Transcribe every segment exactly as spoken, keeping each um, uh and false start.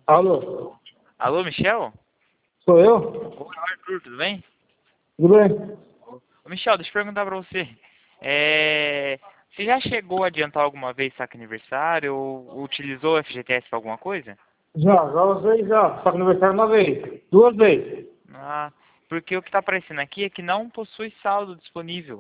Alô? Alô, Michel? Sou eu? Oi, Arthur, tudo bem? Tudo bem? Ô, Michel, deixa eu perguntar pra você. É... Você já chegou a adiantar alguma vez saque aniversário ou utilizou o F G T S pra alguma coisa? Já, já usei já. Só que aniversário uma vez. Duas vezes. Ah, porque o que tá aparecendo aqui é que não possui saldo disponível.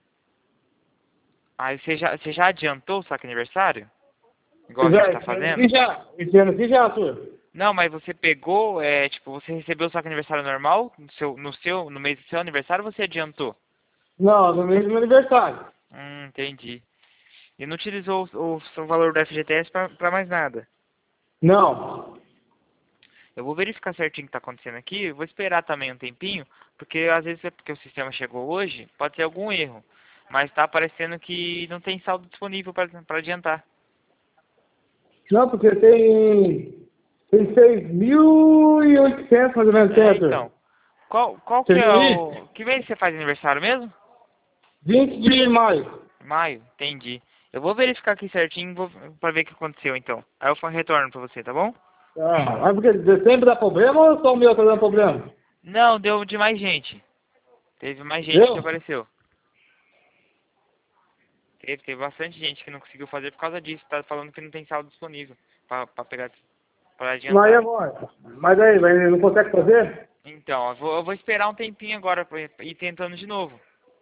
Aí você já, você já adiantou o saque aniversário? Igual a gente Já, tá esse ano fazendo? aqui já. Esse ano aqui já, senhor. Não, mas você pegou, é, tipo, você recebeu o saque aniversário normal no seu, no seu, no mês do seu aniversário ou você adiantou? Não, no mês do meu aniversário. Hum, entendi. E não utilizou o, o, o valor do F G T S pra, pra mais nada. Não. Eu vou verificar certinho o que está acontecendo aqui, eu vou esperar também um tempinho, porque às vezes é porque o sistema chegou hoje, pode ter algum erro. Mas está aparecendo que não tem saldo disponível para adiantar. Não, porque tem... Tem seis mil e oitocentos mais ou menos, É, certo? então. Qual, qual Você que é viu o... isso? Que mês você faz aniversário mesmo? vinte de maio. Maio, entendi. Eu vou verificar aqui certinho vou, pra ver o que aconteceu então. Aí eu fa- retorno pra você, tá bom? Ah, mas porque sempre dá problema ou só o meu tá dando problema? Não, deu de mais gente. Teve mais gente que Viu? apareceu. Teve, teve bastante gente que não conseguiu fazer por causa disso. Tá falando que não tem saldo disponível pra, pra pegar, pra Mas e adiantar. agora? Mas aí, mas não consegue fazer? Então, eu vou, eu vou esperar um tempinho agora pra ir tentando de novo.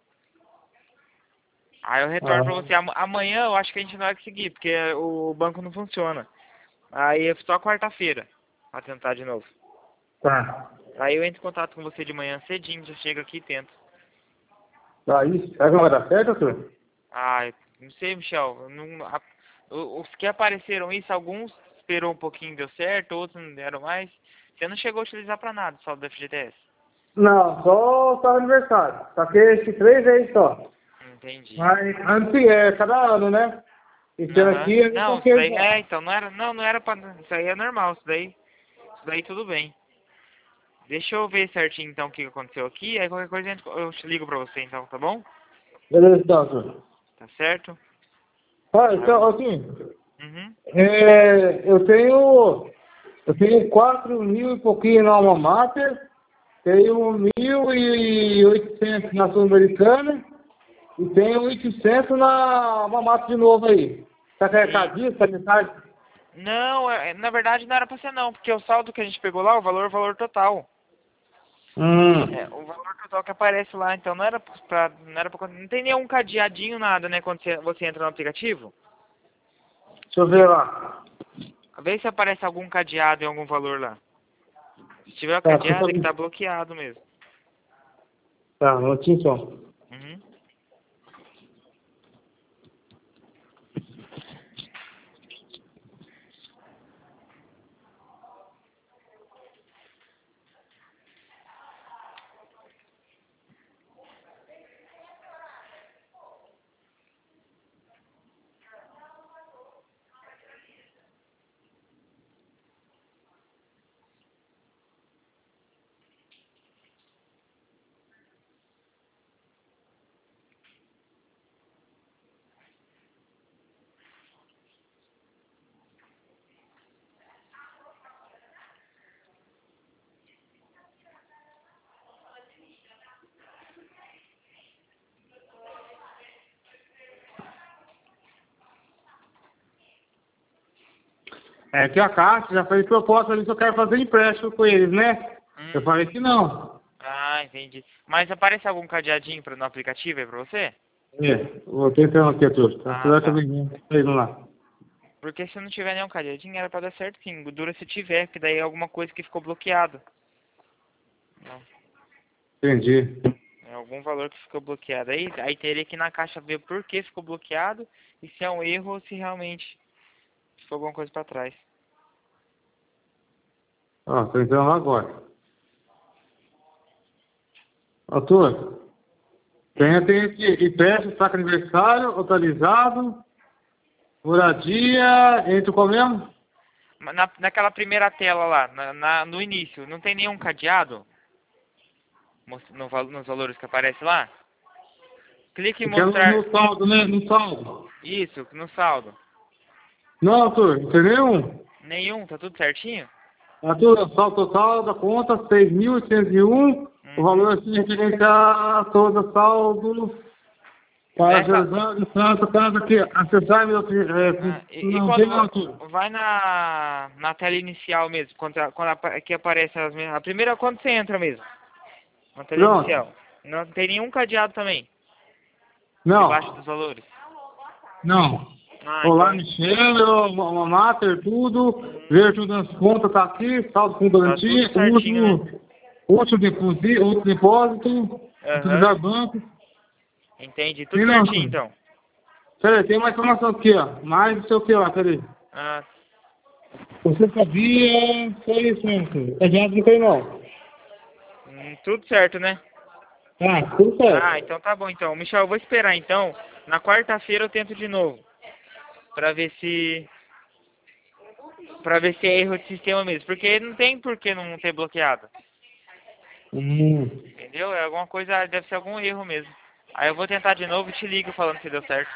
Aí eu retorno pra Ah, você. Am- Amanhã eu acho que a gente não vai conseguir, porque o banco não funciona. Aí é só quarta-feira pra tentar de novo. tá. Aí eu entro em contato com você de manhã cedinho, já chego aqui e tento. Aí, será que não vai dar certo, senhor? Ah, eu não sei, Michel. eu Não, a- o- os que apareceram isso, alguns esperou um pouquinho, deu certo, outros não deram mais. Você não chegou a utilizar pra nada, só do F G T S. Não, só só aniversário. Saquei esse três vezes só. Entendi. Mas antes é cada ano, né? Esse ano Aham. aqui eu não Não, isso toquei daí já. é, então não era, não, não era pra, isso aí é normal, isso daí, isso daí tudo bem. Deixa eu ver certinho então o que aconteceu aqui, aí qualquer coisa a gente- eu te ligo pra você então, tá bom? Beleza, então, senhor. Tá certo? Ah, Aí eu então, vou. assim, Uhum. é, eu tenho, eu tenho quatro mil e pouquinho na Alma Mater, tenho mil e oitocentos na Sul-Americana e tenho oitocentos na Alma Mater de novo aí. Tá E carregadinho, tá mensagem? não, é- na verdade não era pra ser não, porque o saldo que a gente pegou lá, o valor é o valor total. É, Hum, o valor total que aparece lá, então não era pra, não era pra, não tem nenhum cadeadinho nada, né, quando você, você entra no aplicativo. deixa eu ver lá. Vê se aparece algum cadeado em algum valor lá. Se tiver o Tá, deixa eu cadeado é que saber. tá bloqueado mesmo. Tá, não tinha som. Uhum. É que a Caixa já fez proposta ali que eu quero fazer empréstimo com eles, né? Eu Hum. falei que não. Ah, entendi. Mas aparece algum cadeadinho pra, no aplicativo aí pra você? É, vou tentando aqui, tudo. A Ah, cidade tá tá. vendendo. Tá indo lá. Porque se não tiver nenhum cadeadinho era pra dar certo sim. Dura se tiver, que daí é alguma coisa que ficou bloqueado. Né? Entendi. É algum valor que ficou bloqueado. Aí, aí teria que ir na caixa ver por que ficou bloqueado e se é um erro ou se realmente ficou alguma coisa pra trás. Ó, tô entrando lá agora. Arthur, Hum. tem, tem aqui empréstimo, saco aniversário, autorizado, moradia, entre qual mesmo? Na, naquela primeira tela lá, na, na- no início, não tem nenhum cadeado Mos- no, val- nos valores que aparece lá? Clique em Você quer no, mostrar no saldo, né? No saldo. isso no saldo. Não, Arthur, não tem nenhum. Nenhum, tá tudo certinho? Aqui o saldo total da conta, seis mil oitocentos e um. Hum. O valor assim referente a toda saldo para Nessa... a de Santo, caso aqui, acessar meu... É, ah, e, não, e quando tem não aqui. vai na, na tela inicial mesmo, quando, a- quando a- aqui aparece as mesmas, a primeira quando você entra mesmo, na tela Pronto. inicial. Não tem nenhum cadeado também, Não, debaixo dos valores. não. Ah, Olá, então Michel, uma mater, tudo, ver tudo nas contas, tá aqui, saldo com tá garantia, tudo certinho, né? último, último depósito, outro depósito, Aham, utilizar banco. entendi, tudo Tem não, certinho senhor. então. Peraí, tem uma informação aqui, ó, mais não sei o que lá, peraí. Ah, Você sabia, foi isso mesmo, senhor. É já não tem não. hum, tudo certo, né? Tá, tudo Ah, certo. então tá bom então. Michel, eu vou esperar então. Na quarta-feira eu tento de novo. Pra ver se. Pra ver se é erro de sistema mesmo. Porque não tem por que não ter bloqueado. Hum, Entendeu? É alguma coisa, deve ser algum erro mesmo. Aí eu vou tentar de novo e te ligo falando se deu certo.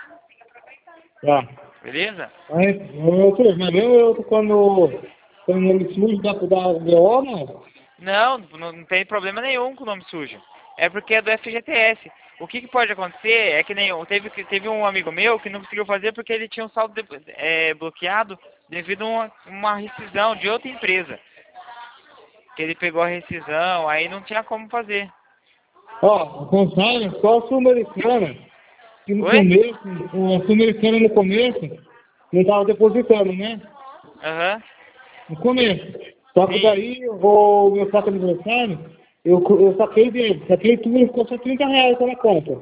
tá. Beleza? Aí, outro, mas eu, eu quando, quando ele sujo da, da B O, não? Não, não não tem problema nenhum com o nome sujo. É porque é do F G T S. O que, que pode acontecer é que nem teve, teve um amigo meu que não conseguiu fazer porque ele tinha um saldo de- é, bloqueado devido a uma, uma rescisão de outra empresa. Que ele pegou a rescisão, aí não tinha como fazer. Ó, Gonçalves, só a Sul-Americana, que no Oi? começo, a Sul-Americana no começo, não estava depositando, né? Aham. No começo. Só que Sim. daí, o meu saco aniversário, eu, eu saquei dele, saquei tudo e ficou só trinta reais na conta.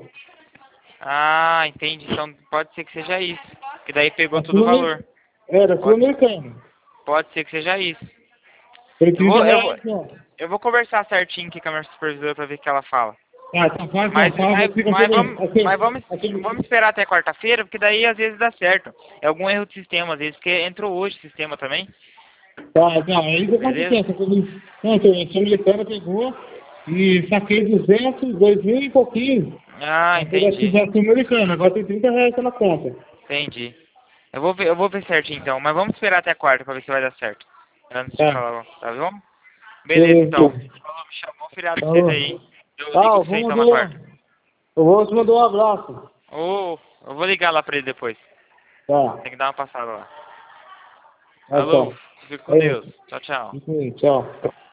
Ah, entendi. Então pode ser que seja isso. Que daí pegou A todo o valor. Era Pode, Sul-Americana. pode ser que seja isso. Foi Eu trinta vou, eu vou, reais, ó. eu vou conversar certinho aqui com a minha supervisora pra ver o que ela fala. Ah, então faz, Mas, então faz, mas, fica mas, aquele, vamos, mas aquele, vamos, aquele, vamos esperar até quarta-feira, porque daí às vezes dá certo. É algum erro de sistema, às vezes, porque entrou hoje o sistema também. tá, tá, aí que Beleza? acontece, quando, não, então, a Sul-Americana pegou e saquei duzentos, dois mil e pouquinho. Ah, Aí pegar aqui entendi. da Sul-Americana, agora tem trinta reais na conta. Entendi. Eu vou ver, eu vou ver certinho então, mas vamos esperar até quarta pra ver se vai dar certo. Antes de Tá, falar, tá bom? Beleza beleza, então. então. Falou, me chamou o feriado pra vocês Falou. aí. Eu Ah, ligo eu pra você vou então mandar, na quarta. um- eu vou te mandar um abraço. Ou eu vou ligar lá pra ele depois. Tá, Tem que dar uma passada lá. tá, Alô, então. fica com É Deus. isso. Tchau, tchau. Isso aí, tchau.